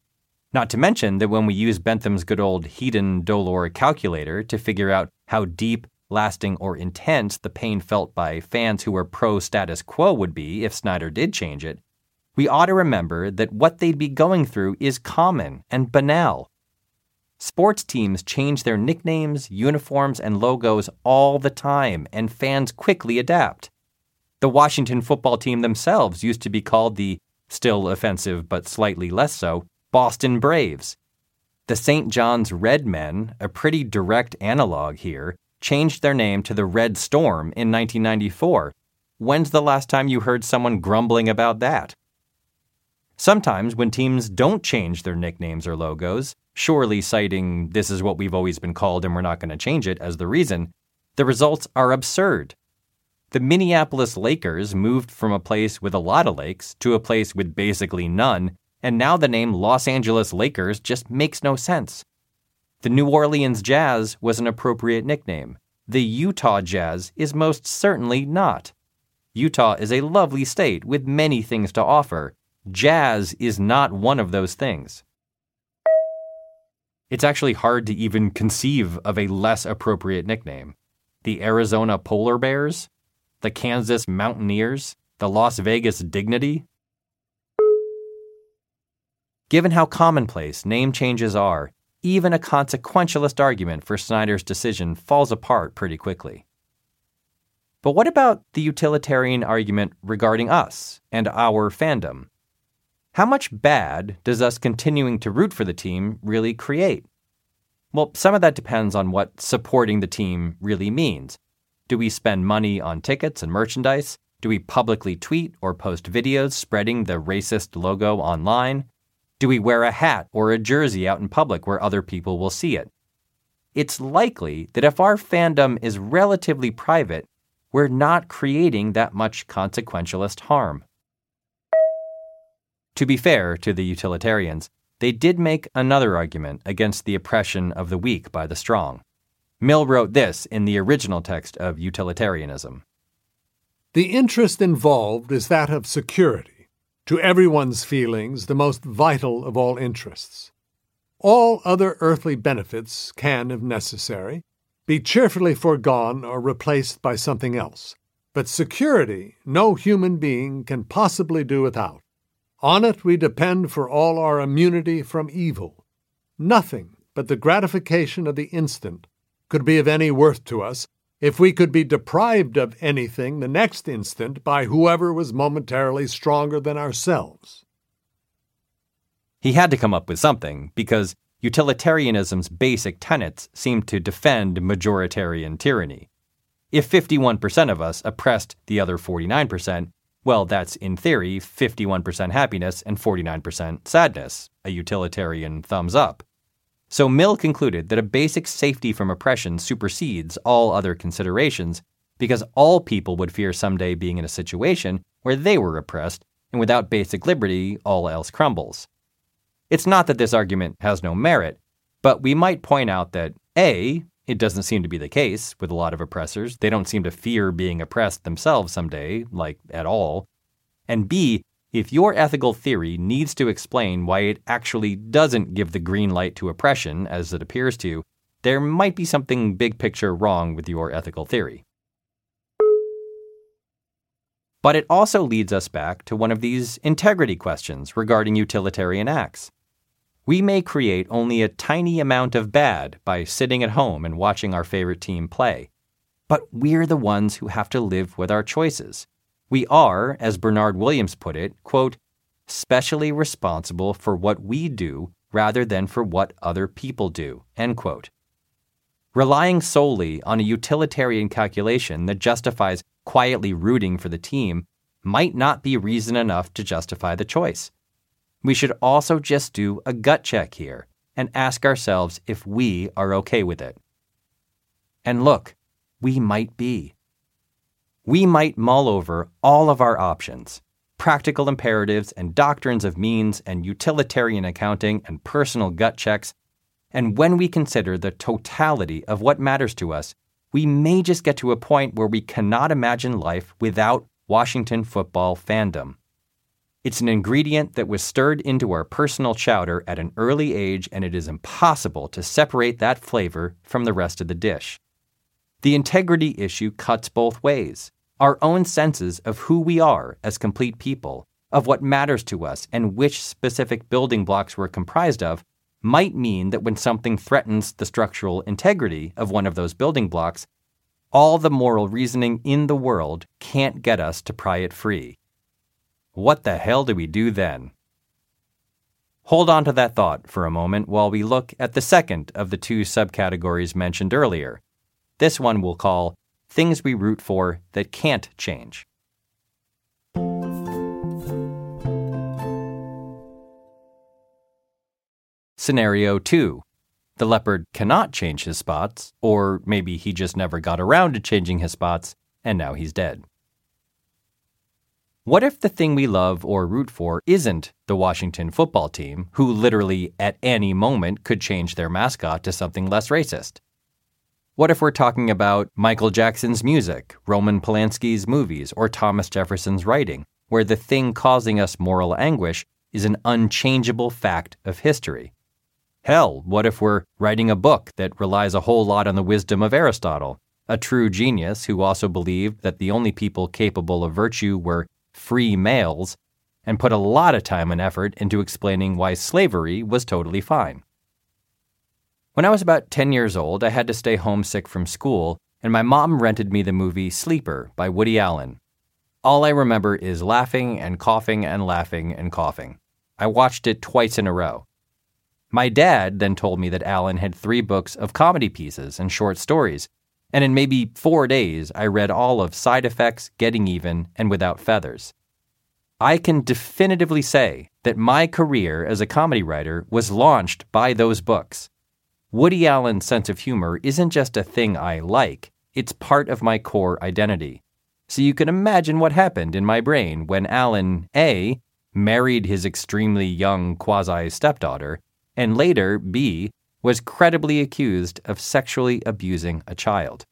Not to mention that when we use Bentham's good old hedon dolor calculator to figure out how deep, lasting, or intense the pain felt by fans who were pro-status quo would be if Snyder did change it, we ought to remember that what they'd be going through is common and banal. Sports teams change their nicknames, uniforms, and logos all the time, and fans quickly adapt. The Washington football team themselves used to be called the, still offensive but slightly less so, Boston Braves. The St. John's Red Men, a pretty direct analog here, changed their name to the Red Storm in 1994. When's the last time you heard someone grumbling about that? Sometimes when teams don't change their nicknames or logos, surely citing "this is what we've always been called and we're not going to change it" as the reason, the results are absurd. The Minneapolis Lakers moved from a place with a lot of lakes to a place with basically none, and now the name Los Angeles Lakers just makes no sense. The New Orleans Jazz was an appropriate nickname. The Utah Jazz is most certainly not. Utah is a lovely state with many things to offer. Jazz is not one of those things. It's actually hard to even conceive of a less appropriate nickname. The Arizona Polar Bears? The Kansas Mountaineers? The Las Vegas Dignity? Given how commonplace name changes are, even a consequentialist argument for Snyder's decision falls apart pretty quickly. But what about the utilitarian argument regarding us and our fandom? how much bad does us continuing to root for the team really create? Well, some of that depends on what supporting the team really means. Do we spend money on tickets and merchandise? Do we publicly tweet or post videos spreading the racist logo online? Do we wear a hat or a jersey out in public where other people will see it? It's likely that if our fandom is relatively private, we're not creating that much consequentialist harm. To be fair to the utilitarians, they did make another argument against the oppression of the weak by the strong. Mill wrote this in the original text of Utilitarianism. The interest involved is that of security, to everyone's feelings the most vital of all interests. All other earthly benefits can, if necessary, be cheerfully foregone or replaced by something else. But security no human being can possibly do without. On it we depend for all our immunity from evil. Nothing but the gratification of the instant could be of any worth to us if we could be deprived of anything the next instant by whoever was momentarily stronger than ourselves. He had to come up with something, because utilitarianism's basic tenets seem to defend majoritarian tyranny. If 51% of us oppressed the other 49%, well, that's, in theory, 51% happiness and 49% sadness, a utilitarian thumbs up. So Mill concluded that a basic safety from oppression supersedes all other considerations, because all people would fear someday being in a situation where they were oppressed, and without basic liberty, all else crumbles. It's not that this argument has no merit, but we might point out that A, it doesn't seem to be the case with a lot of oppressors. They don't seem to fear being oppressed themselves someday, like at all. And B, if your ethical theory needs to explain why it actually doesn't give the green light to oppression, as it appears to, there might be something big picture wrong with your ethical theory. But it also leads us back to one of these integrity questions regarding utilitarian acts. We may create only a tiny amount of bad by sitting at home and watching our favorite team play. But we're the ones who have to live with our choices. We are, as Bernard Williams put it, quote, specially responsible for what we do rather than for what other people do, end quote. Relying solely on a utilitarian calculation that justifies quietly rooting for the team might not be reason enough to justify the choice. We should also just do a gut check here and ask ourselves if we are okay with it. And look, we might be. We might mull over all of our options, practical imperatives and doctrines of means and utilitarian accounting and personal gut checks, and when we consider the totality of what matters to us, we may just get to a point where we cannot imagine life without Washington football fandom. It's an ingredient that was stirred into our personal chowder at an early age, and it is impossible to separate that flavor from the rest of the dish. The integrity issue cuts both ways. Our own senses of who we are as complete people, of what matters to us and which specific building blocks we're comprised of, might mean that when something threatens the structural integrity of one of those building blocks, all the moral reasoning in the world can't get us to pry it free. What the hell do we do then? Hold on to that thought for a moment while we look at the second of the two subcategories mentioned earlier. This one we'll call things we root for that can't change. Scenario 2. The leopard cannot change his spots, or maybe he just never got around to changing his spots, and now he's dead. What if the thing we love or root for isn't the Washington football team, who literally at any moment could change their mascot to something less racist? What if we're talking about Michael Jackson's music, Roman Polanski's movies, or Thomas Jefferson's writing, where the thing causing us moral anguish is an unchangeable fact of history? Hell, what if we're writing a book that relies a whole lot on the wisdom of Aristotle, a true genius who also believed that the only people capable of virtue were free males, and put a lot of time and effort into explaining why slavery was totally fine? When I was about 10 years old, I had to stay homesick from school, and my mom rented me the movie Sleeper by Woody Allen. All I remember is laughing and coughing and laughing and coughing. I watched it twice in a row. My dad then told me that Allen had 3 books of comedy pieces and short stories, and in maybe 4 days I read all of Side Effects, Getting Even, and Without Feathers. I can definitively say that my career as a comedy writer was launched by those books. Woody Allen's sense of humor isn't just a thing I like, it's part of my core identity. So you can imagine what happened in my brain when Allen, A, married his extremely young quasi-stepdaughter, and later, B, was credibly accused of sexually abusing a child.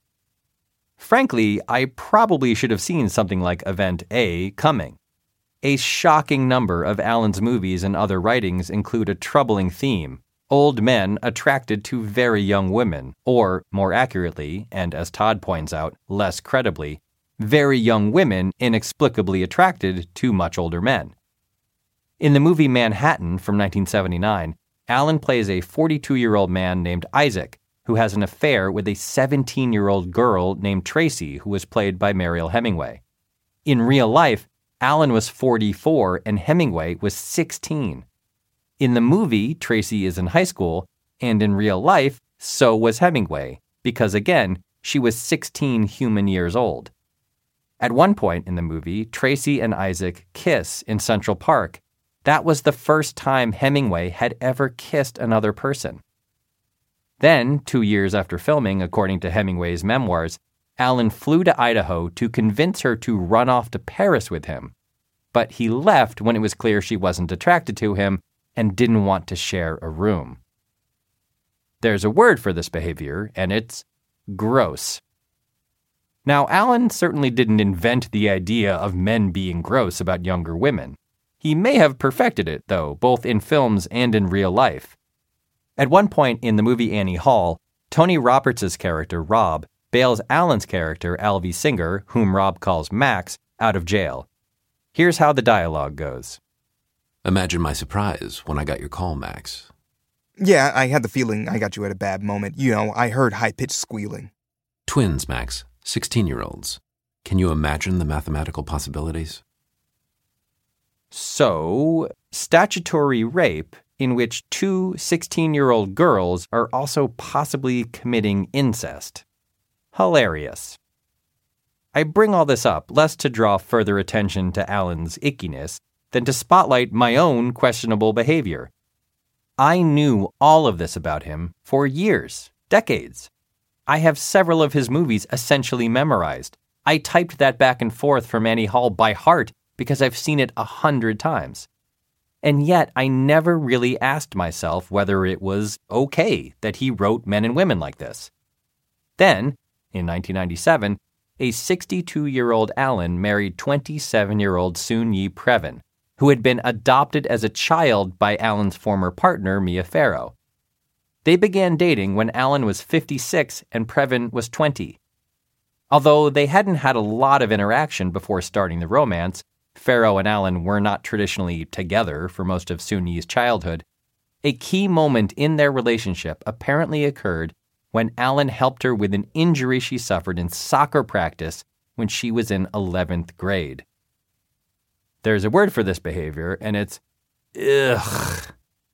Frankly, I probably should have seen something like Event A coming. A shocking number of Allen's movies and other writings include a troubling theme: old men attracted to very young women, or, more accurately, and as Todd points out, less credibly, very young women inexplicably attracted to much older men. In the movie Manhattan from 1979, Allen plays a 42-year-old man named Isaac, who has an affair with a 17-year-old girl named Tracy, who was played by Mariel Hemingway. In real life, Allen was 44 and Hemingway was 16. In the movie, Tracy is in high school, and in real life, so was Hemingway, because again, she was 16 human years old. At one point in the movie, Tracy and Isaac kiss in Central Park. That was the first time Hemingway had ever kissed another person. Then, 2 years after filming, according to Hemingway's memoirs, Allen flew to Idaho to convince her to run off to Paris with him. But he left when it was clear she wasn't attracted to him and didn't want to share a room. There's a word for this behavior, and it's gross. Now, Allen certainly didn't invent the idea of men being gross about younger women. He may have perfected it, though, both in films and in real life. At one point in the movie Annie Hall, Tony Roberts' character, Rob, bails Allen's character, Alvy Singer, whom Rob calls Max, out of jail. Here's how the dialogue goes. Imagine my surprise when I got your call, Max. Yeah, I had the feeling I got you at a bad moment. You know, I heard high-pitched squealing. Twins, Max. 16-year-olds. Can you imagine the mathematical possibilities? So, statutory rape in which 2 16-year-old girls are also possibly committing incest. Hilarious. I bring all this up less to draw further attention to Allen's ickiness than to spotlight my own questionable behavior. I knew all of this about him for years, decades. I have several of his movies essentially memorized. I typed that back and forth from Annie Hall by heart because I've seen it 100 times. And yet I never really asked myself whether it was okay that he wrote men and women like this. Then, in 1997, a 62-year-old Allen married 27-year-old Soon-Yi Previn, who had been adopted as a child by Allen's former partner, Mia Farrow. They began dating when Allen was 56 and Previn was 20. Although they hadn't had a lot of interaction before starting the romance, Farrow and Allen were not traditionally together for most of Soon-Yi's childhood, a key moment in their relationship apparently occurred when Allen helped her with an injury she suffered in soccer practice when she was in 11th grade. There's a word for this behavior, and it's ugh.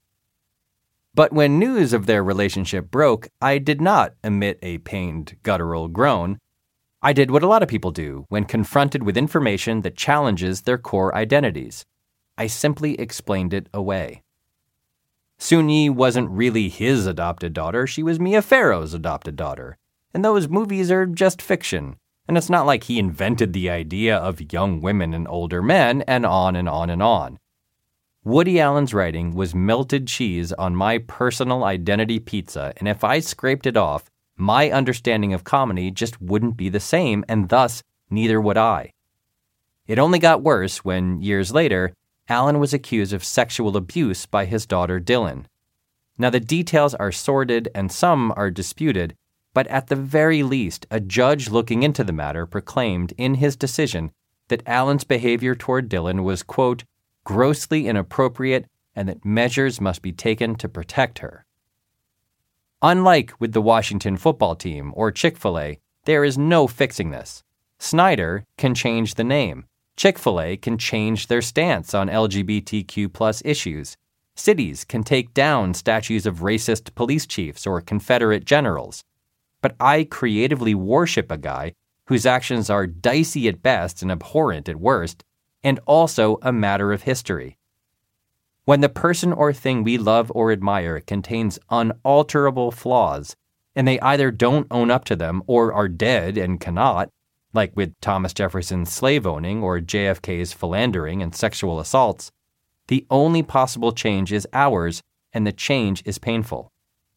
But when news of their relationship broke, I did not emit a pained, guttural groan. I did what a lot of people do when confronted with information that challenges their core identities. I simply explained it away. Soon-Yi wasn't really his adopted daughter, she was Mia Farrow's adopted daughter. And those movies are just fiction. And it's not like he invented the idea of young women and older men, and on and on and on. Woody Allen's writing was melted cheese on my personal identity pizza, and if I scraped it off, my understanding of comedy just wouldn't be the same, and thus, neither would I. It only got worse when, years later, Allen was accused of sexual abuse by his daughter Dylan. Now, the details are sordid and some are disputed, but at the very least, a judge looking into the matter proclaimed in his decision that Allen's behavior toward Dylan was, quote, grossly inappropriate and that measures must be taken to protect her. Unlike with the Washington football team or Chick-fil-A, there is no fixing this. Snyder can change the name. Chick-fil-A can change their stance on LGBTQ+ issues. Cities can take down statues of racist police chiefs or Confederate generals. But I creatively worship a guy whose actions are dicey at best and abhorrent at worst, and also a matter of history. When the person or thing we love or admire contains unalterable flaws, and they either don't own up to them or are dead and cannot, like with Thomas Jefferson's slave owning or JFK's philandering and sexual assaults, the only possible change is ours, and the change is painful.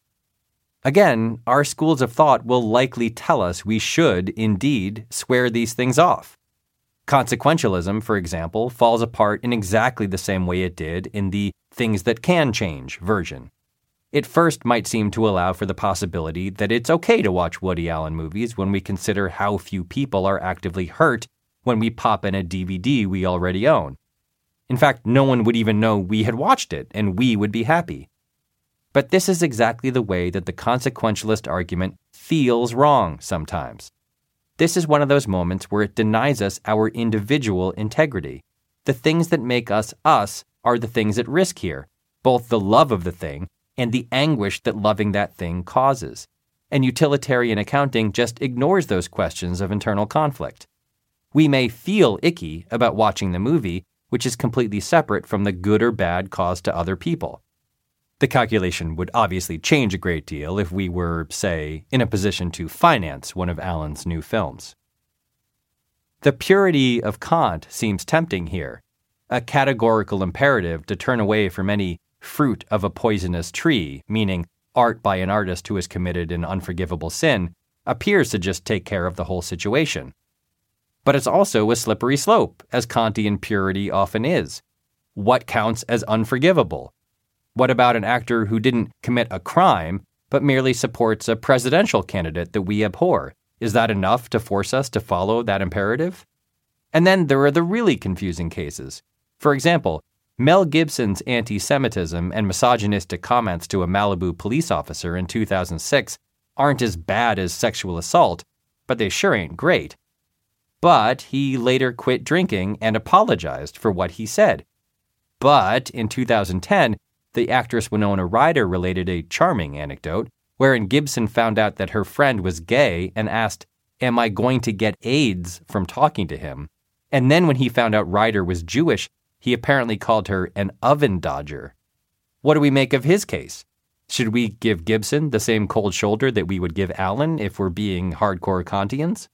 Again, our schools of thought will likely tell us we should, indeed, swear these things off. Consequentialism, for example, falls apart in exactly the same way it did in the things that can change version. It first might seem to allow for the possibility that it's okay to watch Woody Allen movies when we consider how few people are actively hurt when we pop in a DVD we already own. In fact, no one would even know we had watched it, and we would be happy. But this is exactly the way that the consequentialist argument feels wrong sometimes. This is one of those moments where it denies us our individual integrity. The things that make us us are the things at risk here, both the love of the thing and the anguish that loving that thing causes. And utilitarian accounting just ignores those questions of internal conflict. We may feel icky about watching the movie, which is completely separate from the good or bad caused to other people. The calculation would obviously change a great deal if we were, say, in a position to finance one of Allen's new films. The purity of Kant seems tempting here, a categorical imperative to turn away from any fruit of a poisonous tree, meaning art by an artist who has committed an unforgivable sin, appears to just take care of the whole situation. But it's also a slippery slope, as Kantian purity often is. What counts as unforgivable? What about an actor who didn't commit a crime, but merely supports a presidential candidate that we abhor? Is that enough to force us to follow that imperative? And then there are the really confusing cases. For example, Mel Gibson's anti-Semitism and misogynistic comments to a Malibu police officer in 2006 aren't as bad as sexual assault, but they sure ain't great. But he later quit drinking and apologized for what he said. But in 2010, the actress Winona Ryder related a charming anecdote wherein Gibson found out that her friend was gay and asked, "Am I going to get AIDS from talking to him?" And then when he found out Ryder was Jewish, he apparently called her an oven dodger. What do we make of his case? Should we give Gibson the same cold shoulder that we would give Allen if we're being hardcore Kantians?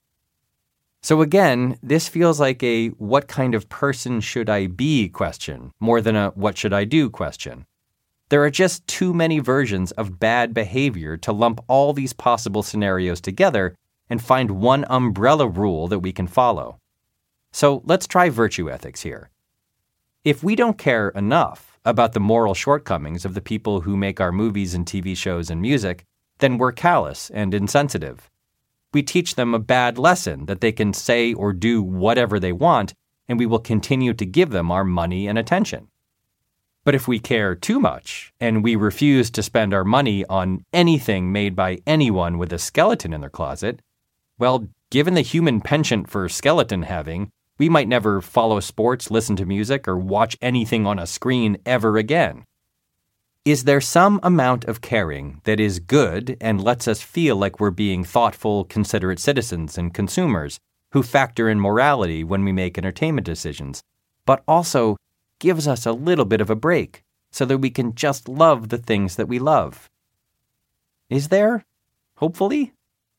So again, this feels like a what kind of person should I be question, more than a what should I do question. There are just too many versions of bad behavior to lump all these possible scenarios together and find one umbrella rule that we can follow. So let's try virtue ethics here. If we don't care enough about the moral shortcomings of the people who make our movies and TV shows and music, then we're callous and insensitive. We teach them a bad lesson that they can say or do whatever they want, and we will continue to give them our money and attention. But if we care too much, and we refuse to spend our money on anything made by anyone with a skeleton in their closet, well, given the human penchant for skeleton having, we might never follow sports, listen to music, or watch anything on a screen ever again. Is there some amount of caring that is good and lets us feel like we're being thoughtful, considerate citizens and consumers who factor in morality when we make entertainment decisions, but also gives us a little bit of a break so that we can just love the things that we love? Is there? Hopefully?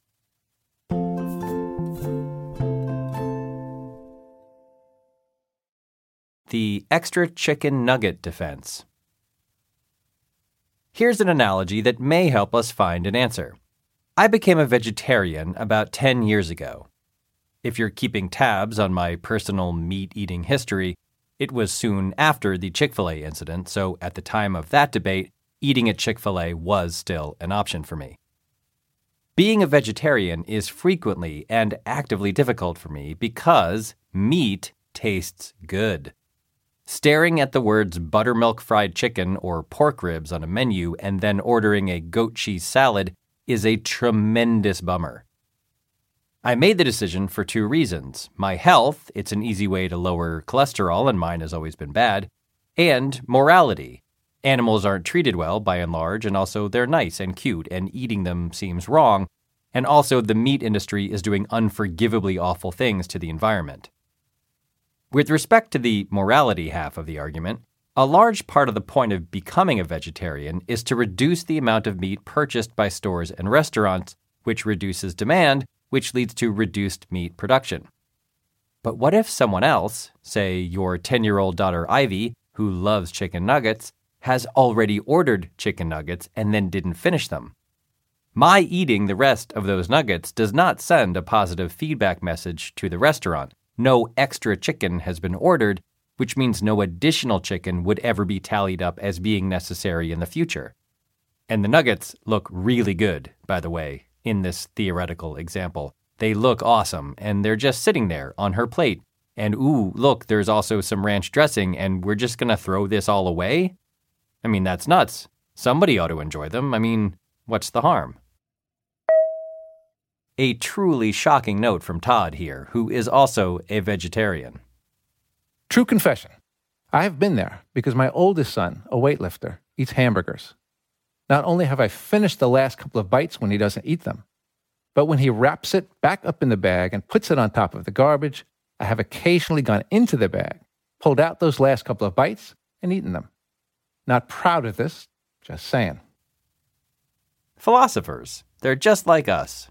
The extra chicken nugget defense. Here's an analogy that may help us find an answer. I became a vegetarian about 10 years ago. If you're keeping tabs on my personal meat-eating history, it was soon after the Chick-fil-A incident, so at the time of that debate, eating at Chick-fil-A was still an option for me. Being a vegetarian is frequently and actively difficult for me because meat tastes good. Staring at the words buttermilk fried chicken or pork ribs on a menu and then ordering a goat cheese salad is a tremendous bummer. I made the decision for two reasons. My health, it's an easy way to lower cholesterol, and mine has always been bad, and morality. Animals aren't treated well, by and large, and also they're nice and cute, and eating them seems wrong, and also the meat industry is doing unforgivably awful things to the environment. With respect to the morality half of the argument, a large part of the point of becoming a vegetarian is to reduce the amount of meat purchased by stores and restaurants, which reduces demand, which leads to reduced meat production. But what if someone else, say your 10-year-old daughter Ivy, who loves chicken nuggets, has already ordered chicken nuggets and then didn't finish them? My eating the rest of those nuggets does not send a positive feedback message to the restaurant. No extra chicken has been ordered, which means no additional chicken would ever be tallied up as being necessary in the future. And the nuggets look really good, by the way, in this theoretical example. They look awesome, and they're just sitting there on her plate. And ooh, look, there's also some ranch dressing, and we're just going to throw this all away? I mean, that's nuts. Somebody ought to enjoy them. I mean, what's the harm? A truly shocking note from Todd here, who is also a vegetarian. True confession. I have been there because my oldest son, a weightlifter, eats hamburgers. Not only have I finished the last couple of bites when he doesn't eat them, but when he wraps it back up in the bag and puts it on top of the garbage, I have occasionally gone into the bag, pulled out those last couple of bites, and eaten them. Not proud of this, just saying. Philosophers, they're just like us.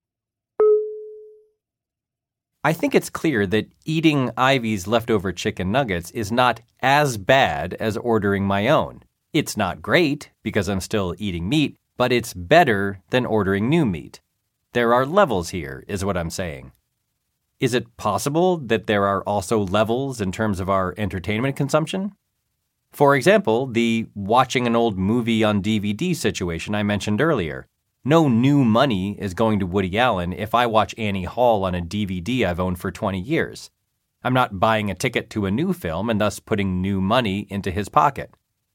I think it's clear that eating Ivy's leftover chicken nuggets is not as bad as ordering my own. It's not great, because I'm still eating meat, but it's better than ordering new meat. There are levels here, is what I'm saying. Is it possible that there are also levels in terms of our entertainment consumption? For example, the watching an old movie on DVD situation I mentioned earlier. No new money is going to Woody Allen if I watch Annie Hall on a DVD I've owned for 20 years. I'm not buying a ticket to a new film and thus putting new money into his pocket.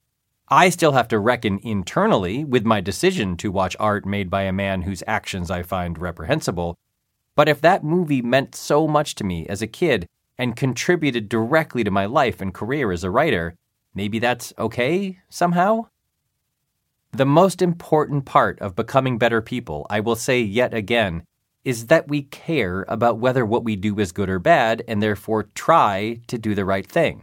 I still have to reckon internally with my decision to watch art made by a man whose actions I find reprehensible, but if that movie meant so much to me as a kid and contributed directly to my life and career as a writer, maybe that's okay somehow? The most important part of becoming better people, I will say yet again, is that we care about whether what we do is good or bad and therefore try to do the right thing.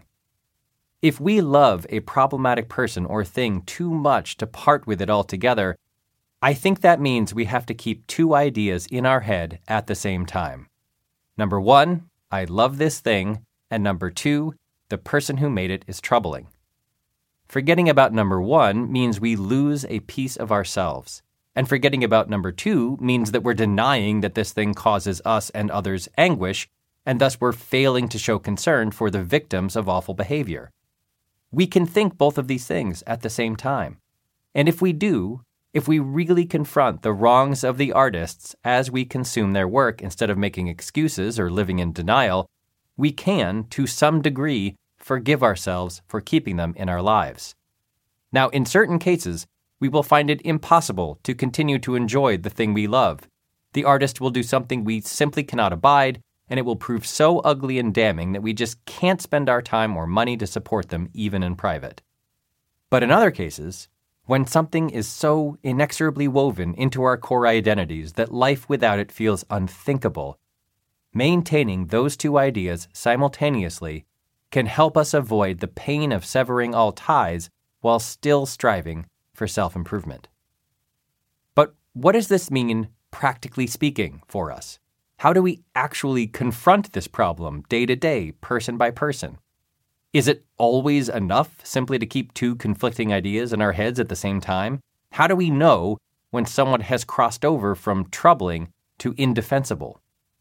If we love a problematic person or thing too much to part with it altogether, I think that means we have to keep two ideas in our head at the same time. Number one, I love this thing, and number two, the person who made it is troubling. Forgetting about number one means we lose a piece of ourselves. And forgetting about number two means that we're denying that this thing causes us and others anguish, and thus we're failing to show concern for the victims of awful behavior. We can think both of these things at the same time. And if we do, if we really confront the wrongs of the artists as we consume their work instead of making excuses or living in denial, we can, to some degree, forgive ourselves for keeping them in our lives. Now, in certain cases, we will find it impossible to continue to enjoy the thing we love. The artist will do something we simply cannot abide, and it will prove so ugly and damning that we just can't spend our time or money to support them even in private. But in other cases, when something is so inexorably woven into our core identities that life without it feels unthinkable, maintaining those two ideas simultaneously can help us avoid the pain of severing all ties while still striving for self-improvement. But what does this mean, practically speaking, for us? How do we actually confront this problem day to day, person by person? Is it always enough simply to keep two conflicting ideas in our heads at the same time? How do we know when someone has crossed over from troubling to indefensible?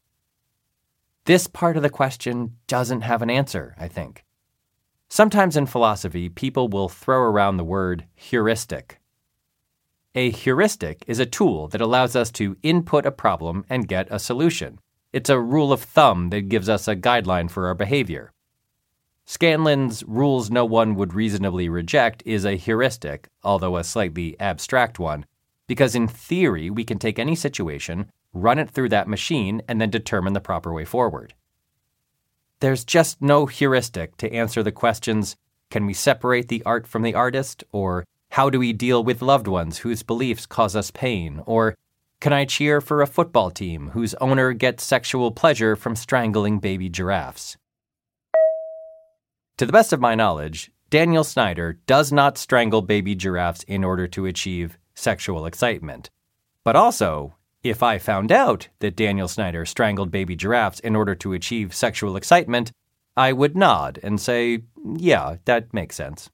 This part of the question doesn't have an answer, I think. Sometimes in philosophy, people will throw around the word heuristic. A heuristic is a tool that allows us to input a problem and get a solution. It's a rule of thumb that gives us a guideline for our behavior. Scanlon's rules no one would reasonably reject is a heuristic, although a slightly abstract one, because in theory, we can take any situation, run it through that machine, and then determine the proper way forward. There's just no heuristic to answer the questions, can we separate the art from the artist? Or how do we deal with loved ones whose beliefs cause us pain? Or can I cheer for a football team whose owner gets sexual pleasure from strangling baby giraffes? To the best of my knowledge, Daniel Snyder does not strangle baby giraffes in order to achieve sexual excitement. But also, if I found out that Daniel Snyder strangled baby giraffes in order to achieve sexual excitement, I would nod and say, yeah, that makes sense.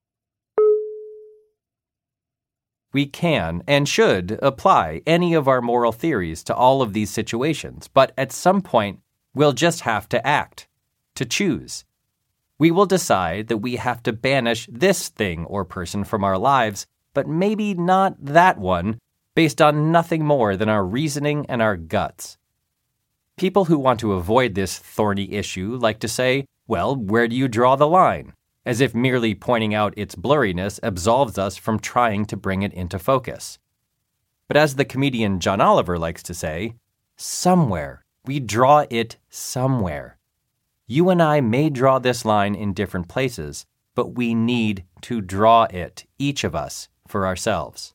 We can and should apply any of our moral theories to all of these situations, but at some point, we'll just have to act, to choose. We will decide that we have to banish this thing or person from our lives, but maybe not that one, based on nothing more than our reasoning and our guts. People who want to avoid this thorny issue like to say, well, where do you draw the line? As if merely pointing out its blurriness absolves us from trying to bring it into focus. But as the comedian John Oliver likes to say, somewhere. We draw it somewhere. You and I may draw this line in different places, but we need to draw it, each of us, for ourselves.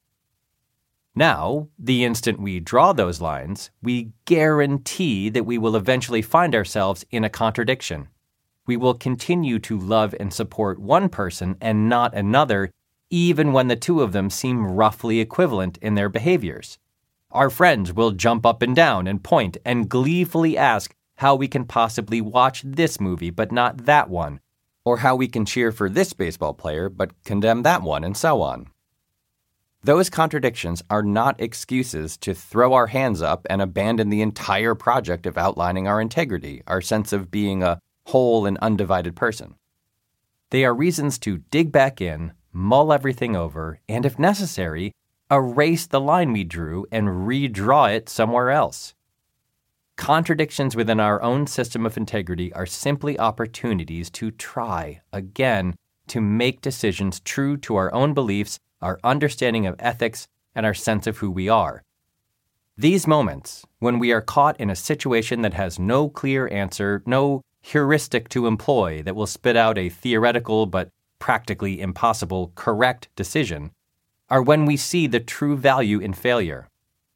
Now, the instant we draw those lines, we guarantee that we will eventually find ourselves in a contradiction. We will continue to love and support one person and not another, even when the two of them seem roughly equivalent in their behaviors. Our friends will jump up and down and point and gleefully ask how we can possibly watch this movie but not that one, or how we can cheer for this baseball player but condemn that one, and so on. Those contradictions are not excuses to throw our hands up and abandon the entire project of outlining our integrity, our sense of being a whole and undivided person. They are reasons to dig back in, mull everything over, and if necessary, erase the line we drew and redraw it somewhere else. Contradictions within our own system of integrity are simply opportunities to try, again, to make decisions true to our own beliefs, our understanding of ethics, and our sense of who we are. These moments, when we are caught in a situation that has no clear answer, no heuristic to employ that will spit out a theoretical but practically impossible correct decision, are when we see the true value in failure.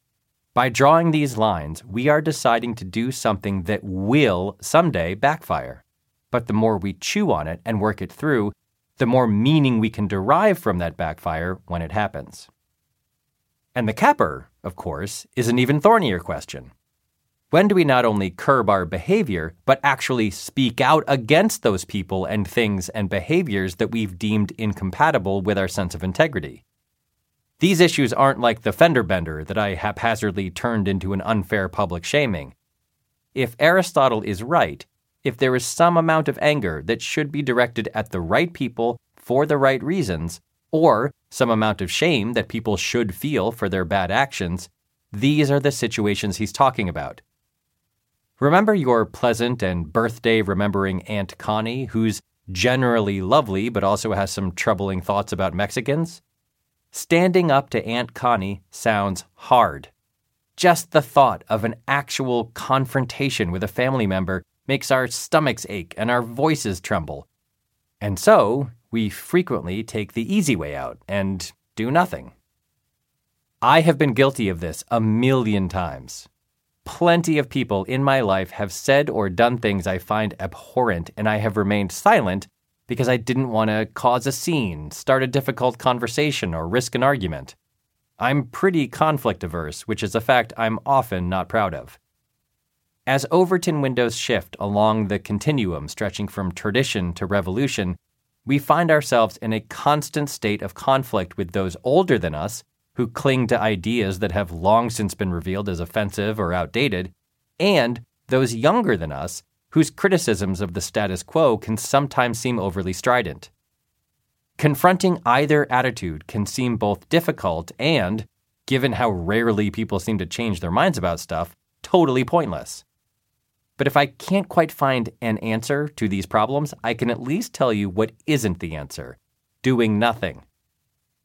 By drawing these lines, we are deciding to do something that will someday backfire. But the more we chew on it and work it through, the more meaning we can derive from that backfire when it happens. And the capper, of course, is an even thornier question. When do we not only curb our behavior, but actually speak out against those people and things and behaviors that we've deemed incompatible with our sense of integrity? These issues aren't like the fender bender that I haphazardly turned into an unfair public shaming. If Aristotle is right, if there is some amount of anger that should be directed at the right people for the right reasons, or some amount of shame that people should feel for their bad actions, these are the situations he's talking about. Remember your pleasant and birthday-remembering Aunt Connie, who's generally lovely but also has some troubling thoughts about Mexicans? Standing up to Aunt Connie sounds hard. Just the thought of an actual confrontation with a family member makes our stomachs ache and our voices tremble. And so, we frequently take the easy way out and do nothing. I have been guilty of this a million times. Plenty of people in my life have said or done things I find abhorrent, and I have remained silent because I didn't want to cause a scene, start a difficult conversation, or risk an argument. I'm pretty conflict-averse, which is a fact I'm often not proud of. As Overton windows shift along the continuum stretching from tradition to revolution, we find ourselves in a constant state of conflict with those older than us who cling to ideas that have long since been revealed as offensive or outdated, and those younger than us whose criticisms of the status quo can sometimes seem overly strident. Confronting either attitude can seem both difficult and, given how rarely people seem to change their minds about stuff, totally pointless. But if I can't quite find an answer to these problems, I can at least tell you what isn't the answer: doing nothing.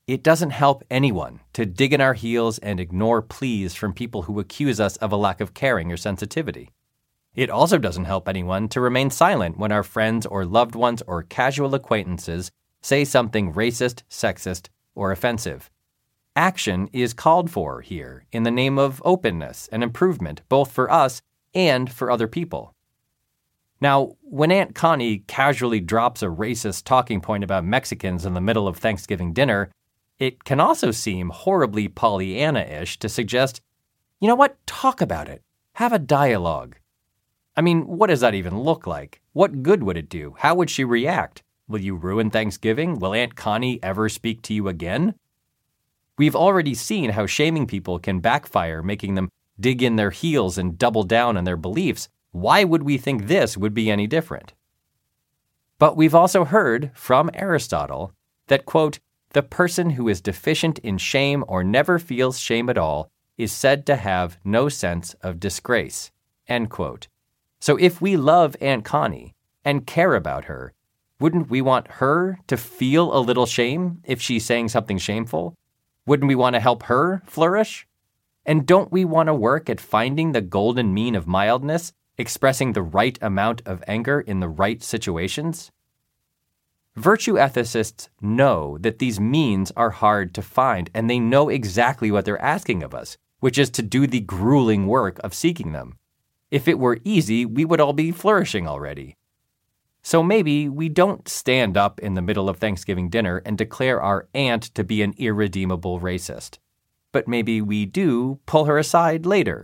It doesn't help anyone to dig in our heels and ignore pleas from people who accuse us of a lack of caring or sensitivity. It also doesn't help anyone to remain silent when our friends or loved ones or casual acquaintances say something racist, sexist, or offensive. Action is called for here in the name of openness and improvement, both for us and for other people. Now, when Aunt Connie casually drops a racist talking point about Mexicans in the middle of Thanksgiving dinner, it can also seem horribly Pollyanna-ish to suggest, you know what, talk about it. Have a dialogue. I mean, what does that even look like? What good would it do? How would she react? Will you ruin Thanksgiving? Will Aunt Connie ever speak to you again? We've already seen how shaming people can backfire, making them dig in their heels and double down on their beliefs. Why would we think this would be any different? But we've also heard from Aristotle that, quote, the person who is deficient in shame or never feels shame at all is said to have no sense of disgrace, end quote. So if we love Aunt Connie and care about her, wouldn't we want her to feel a little shame if she's saying something shameful? Wouldn't we want to help her flourish? And don't we want to work at finding the golden mean of mildness, expressing the right amount of anger in the right situations? Virtue ethicists know that these means are hard to find, and they know exactly what they're asking of us, which is to do the grueling work of seeking them. If it were easy, we would all be flourishing already. So maybe we don't stand up in the middle of Thanksgiving dinner and declare our aunt to be an irredeemable racist. But maybe we do pull her aside later